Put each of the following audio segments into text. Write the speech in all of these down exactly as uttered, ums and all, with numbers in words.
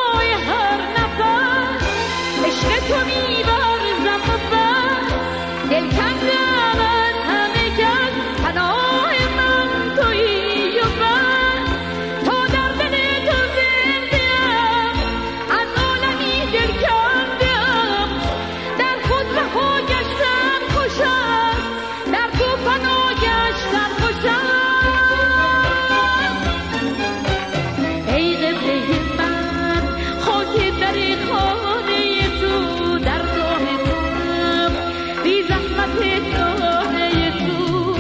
هوای هر نفس عشق تو می‌ورزم و بس دل کندم از همه کس پناه من تویی و بس تا در دل تو زنده‌ام از عالمی دل کنده‌ام در خود رها گشتم خوش است در تو فنا گشتم خوش است ای قبله من خاک در خانه تو در راه توام بی زحمت دانه تو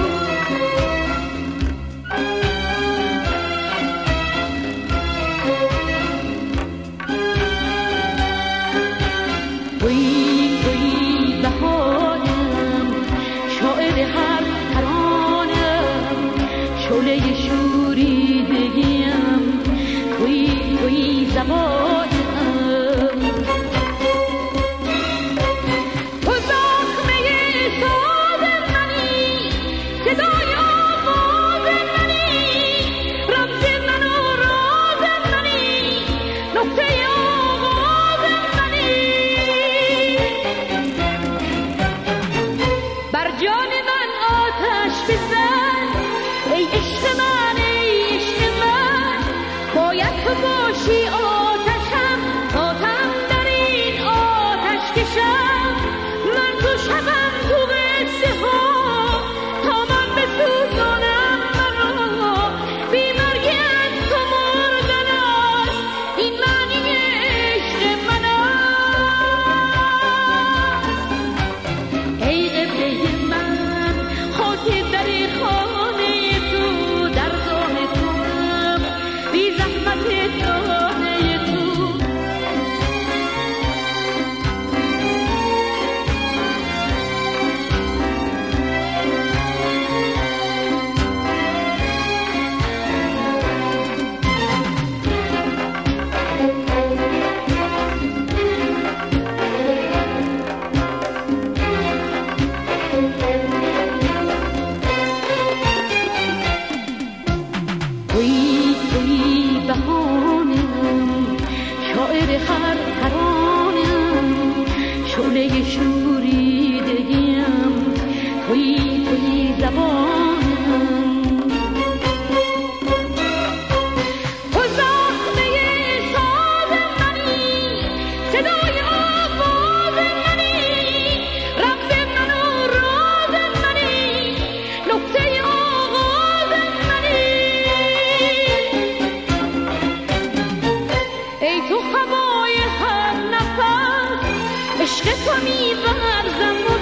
تویی تویی بهارم شاعر هر ترانم شعله شوریدگیم تویی تویی زبانم تو زخمه ساز منی صدای آواز منی رمز من و راز منی نقطه آغاز منی بر جان من آتش بزن ای عشق من ای عشق من باید تو باشی آتشم آتم در این آتش کشم من تو شبم تو قصه ها تا من بسوزانم مرا بی مرگ از تو مردن است این معنی عشق من است ای قبله من خاک در خانه تو در راه توام بی زحمت دانه تو تویی تویی بهانم شاعر هر ترانم شعله شوریدگیم تویی تویی زبانم تو زخمه ساز منی صدای آواز منی رمز من و راز منی نقطه آغاز منی ای تو هوای هر نفس عشق تو می‌ورزم و